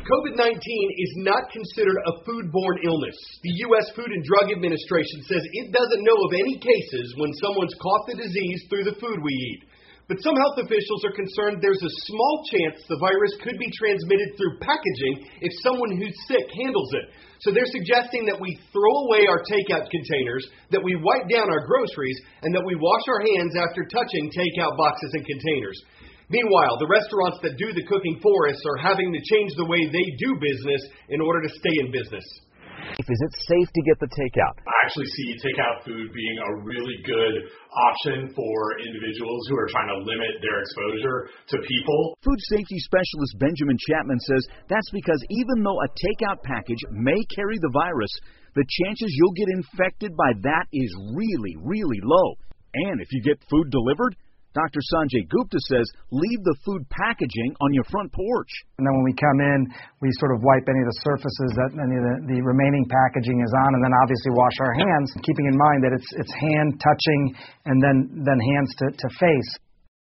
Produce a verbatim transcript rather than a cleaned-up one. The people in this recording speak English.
COVID nineteen is not considered a foodborne illness. The U S Food and Drug Administration says it doesn't know of any cases when someone's caught the disease through the food we eat. But some health officials are concerned there's a small chance the virus could be transmitted through packaging if someone who's sick handles it. So they're suggesting that we throw away our takeout containers, that we wipe down our groceries, and that we wash our hands after touching takeout boxes and containers. Meanwhile, the restaurants that do the cooking for us are having to change the way they do business in order to stay in business. Is it safe to get the takeout? I actually see takeout food being a really good option for individuals who are trying to limit their exposure to people. Food safety specialist Benjamin Chapman says that's because even though a takeout package may carry the virus, the chances you'll get infected by that is really, really low. And if you get food delivered, Doctor Sanjay Gupta says leave the food packaging on your front porch. And then when we come in, we sort of wipe any of the surfaces that any of the, the remaining packaging is on, and then obviously wash our hands, keeping in mind that it's it's hand touching and then, then hands to, to face.